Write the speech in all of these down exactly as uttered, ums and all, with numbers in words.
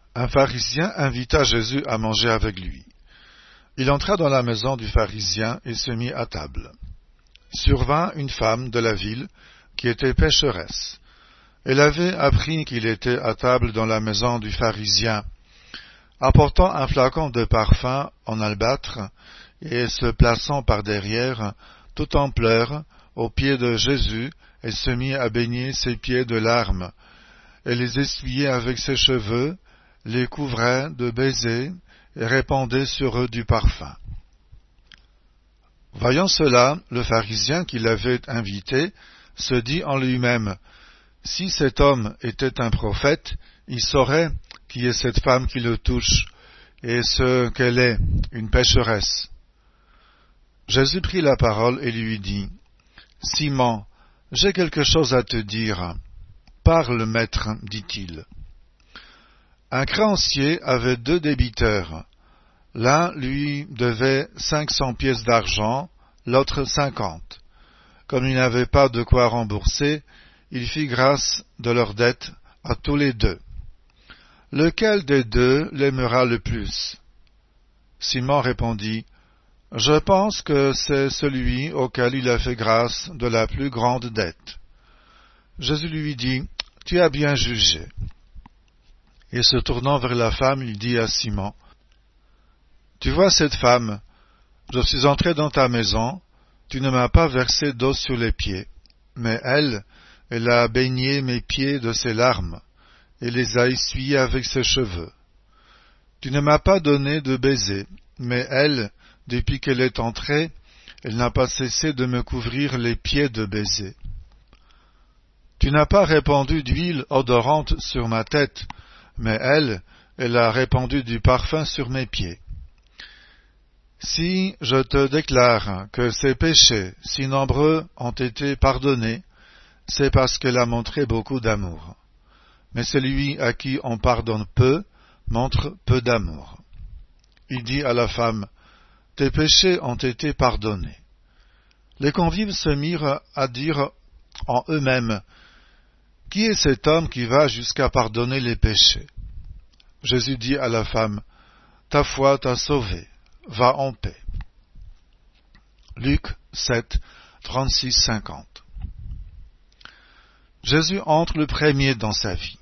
Un pharisien invita Jésus à manger avec lui. Il entra dans la maison du pharisien et se mit à table. Survint une femme de la ville qui était pécheresse. Elle avait appris qu'il était à table dans la maison du pharisien. Apportant un flacon de parfum en albâtre et se plaçant par derrière, tout en pleurs, aux pieds de Jésus, elle se mit à baigner ses pieds de larmes. Elle les essuyait avec ses cheveux, les couvrait de baisers et répandait sur eux du parfum. Voyant cela, le pharisien qui l'avait invité se dit en lui-même: si cet homme était un prophète, il saurait qui est cette femme qui le touche, et ce qu'elle est, une pécheresse. Jésus prit la parole et lui dit: Simon, j'ai quelque chose à te dire. Parle, maître, dit-il. Un créancier avait deux débiteurs. L'un lui devait cinq cents pièces d'argent, l'autre cinquante. Comme il n'avait pas de quoi rembourser, il fit grâce de leur dette à tous les deux. Lequel des deux l'aimera le plus? Simon répondit: Je pense que c'est celui auquel il a fait grâce de la plus grande dette. Jésus lui dit: Tu as bien jugé. Et se tournant vers la femme, il dit à Simon: Tu vois cette femme, je suis entré dans ta maison, tu ne m'as pas versé d'eau sur les pieds, mais elle, elle a baigné mes pieds de ses larmes, et les a essuyés avec ses cheveux. Tu ne m'as pas donné de baiser, mais elle, depuis qu'elle est entrée, elle n'a pas cessé de me couvrir les pieds de baisers. Tu n'as pas répandu d'huile odorante sur ma tête, mais elle, elle a répandu du parfum sur mes pieds. Si je te déclare que ses péchés, si nombreux, ont été pardonnés, c'est parce qu'elle a montré beaucoup d'amour. Mais celui à qui on pardonne peu, montre peu d'amour. Il dit à la femme: Tes péchés ont été pardonnés. Les convives se mirent à dire en eux-mêmes: Qui est cet homme qui va jusqu'à pardonner les péchés? Jésus dit à la femme: Ta foi t'a sauvée, va en paix. Luc sept, trente-six à cinquante. Jésus entre le premier dans sa vie.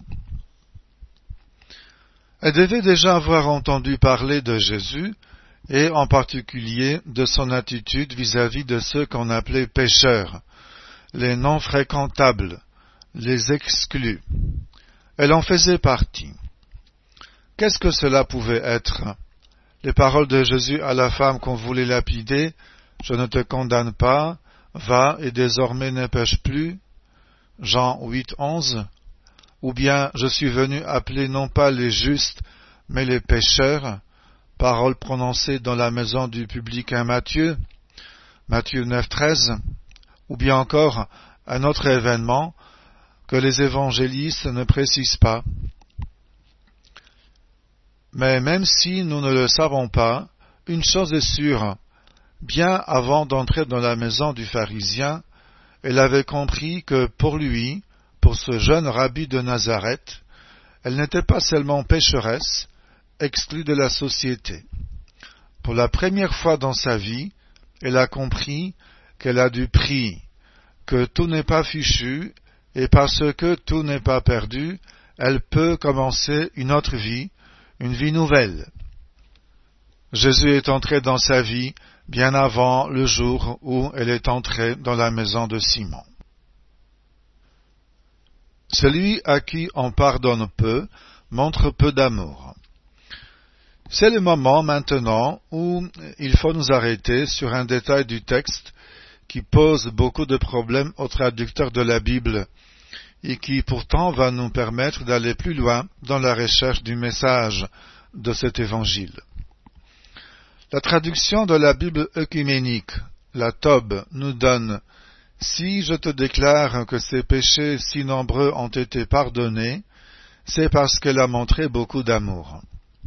Elle devait déjà avoir entendu parler de Jésus, et en particulier de son attitude vis-à-vis de ceux qu'on appelait pécheurs, les non fréquentables, les exclus. Elle en faisait partie. Qu'est-ce que cela pouvait être? Les paroles de Jésus à la femme qu'on voulait lapider: Je ne te condamne pas, va et désormais ne pêche plus, Jean huit, onze, ou bien je suis venu appeler non pas les justes, mais les pécheurs, paroles prononcées dans la maison du publicain Matthieu, Matthieu neuf, treize, ou bien encore un autre événement que les évangélistes ne précisent pas. Mais même si nous ne le savons pas, une chose est sûre: bien avant d'entrer dans la maison du pharisien, elle avait compris que pour lui, pour ce jeune rabbi de Nazareth, elle n'était pas seulement pécheresse, exclue de la société. Pour la première fois dans sa vie, elle a compris qu'elle a du prix, que tout n'est pas fichu, et parce que tout n'est pas perdu, elle peut commencer une autre vie, une vie nouvelle. Jésus est entré dans sa vie bien avant le jour où elle est entrée dans la maison de Simon. Celui à qui on pardonne peu montre peu d'amour. C'est le moment maintenant où il faut nous arrêter sur un détail du texte qui pose beaucoup de problèmes aux traducteurs de la Bible et qui pourtant va nous permettre d'aller plus loin dans la recherche du message de cet évangile. La traduction de la Bible œcuménique, la T O B, nous donne: Si je te déclare que ces péchés si nombreux ont été pardonnés, c'est parce qu'elle a montré beaucoup d'amour.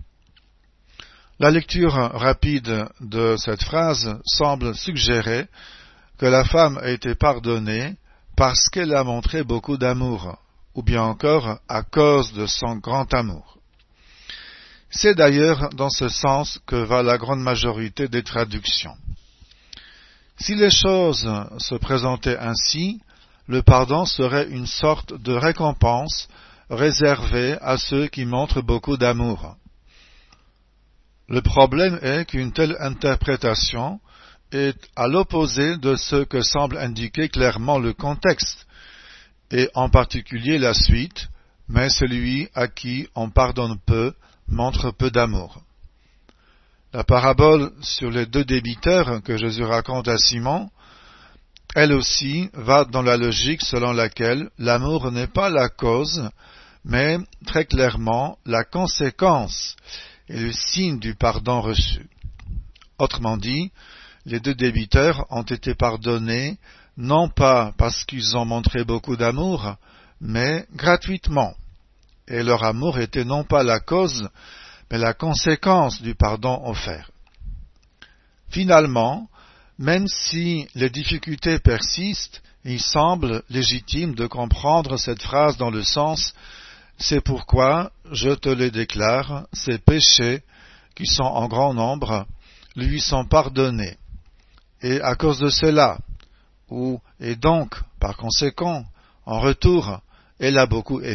La lecture rapide de cette phrase semble suggérer que la femme a été pardonnée parce qu'elle a montré beaucoup d'amour, ou bien encore à cause de son grand amour. C'est d'ailleurs dans ce sens que va la grande majorité des traductions. Si les choses se présentaient ainsi, le pardon serait une sorte de récompense réservée à ceux qui montrent beaucoup d'amour. Le problème est qu'une telle interprétation est à l'opposé de ce que semble indiquer clairement le contexte, et en particulier la suite, mais celui à qui on pardonne peu montre peu d'amour. La parabole sur les deux débiteurs que Jésus raconte à Simon, elle aussi va dans la logique selon laquelle l'amour n'est pas la cause, mais très clairement la conséquence et le signe du pardon reçu. Autrement dit, les deux débiteurs ont été pardonnés non pas parce qu'ils ont montré beaucoup d'amour, mais gratuitement. Et leur amour était non pas la cause, mais la conséquence du pardon offert. Finalement, même si les difficultés persistent, il semble légitime de comprendre cette phrase dans le sens « C'est pourquoi, je te les déclare, ces péchés, qui sont en grand nombre, lui sont pardonnés. Et à cause de cela, ou et donc, par conséquent, en retour, elle a beaucoup aimé. »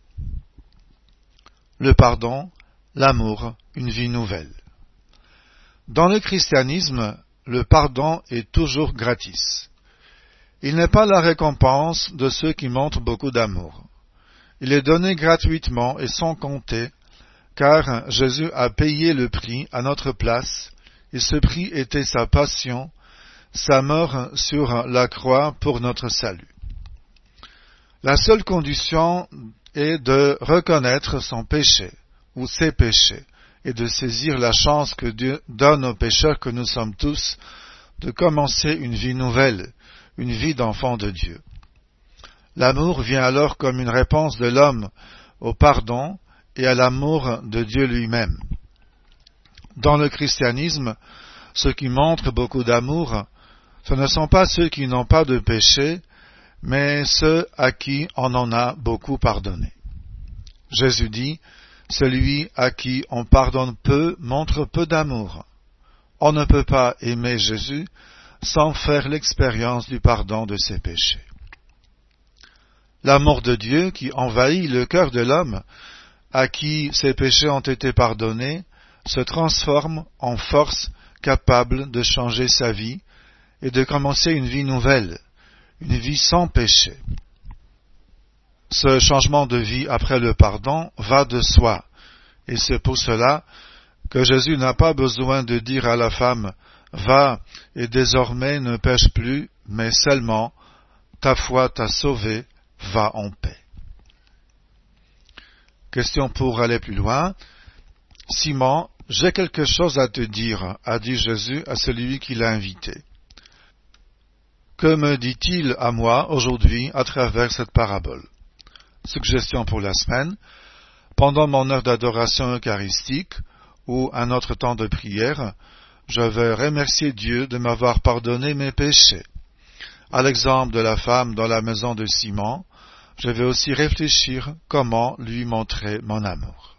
Le pardon, l'amour, une vie nouvelle. Dans le christianisme, le pardon est toujours gratis. Il n'est pas la récompense de ceux qui montrent beaucoup d'amour. Il est donné gratuitement et sans compter, car Jésus a payé le prix à notre place, et ce prix était sa passion, sa mort sur la croix pour notre salut. La seule condition est de reconnaître son péché, ou ses péchés, et de saisir la chance que Dieu donne aux pécheurs que nous sommes tous, de commencer une vie nouvelle, une vie d'enfant de Dieu. L'amour vient alors comme une réponse de l'homme au pardon et à l'amour de Dieu lui-même. Dans le christianisme, ceux qui montrent beaucoup d'amour, ce ne sont pas ceux qui n'ont pas de péché, mais ceux à qui on en a beaucoup pardonné. Jésus dit, « Celui à qui on pardonne peu montre peu d'amour. » On ne peut pas aimer Jésus sans faire l'expérience du pardon de ses péchés. L'amour de Dieu qui envahit le cœur de l'homme, à qui ses péchés ont été pardonnés, se transforme en force capable de changer sa vie et de commencer une vie nouvelle, une vie sans péché. Ce changement de vie après le pardon va de soi, et c'est pour cela que Jésus n'a pas besoin de dire à la femme « Va et désormais ne pêche plus, mais seulement ta foi t'a sauvé, va en paix. » Question pour aller plus loin. « Simon, j'ai quelque chose à te dire, a dit Jésus à celui qui l'a invité. Que me dit-il à moi aujourd'hui à travers cette parabole ?» Suggestion pour la semaine. Pendant mon heure d'adoration eucharistique, ou un autre temps de prière, je vais remercier Dieu de m'avoir pardonné mes péchés. À l'exemple de la femme dans la maison de Simon, je vais aussi réfléchir comment lui montrer mon amour.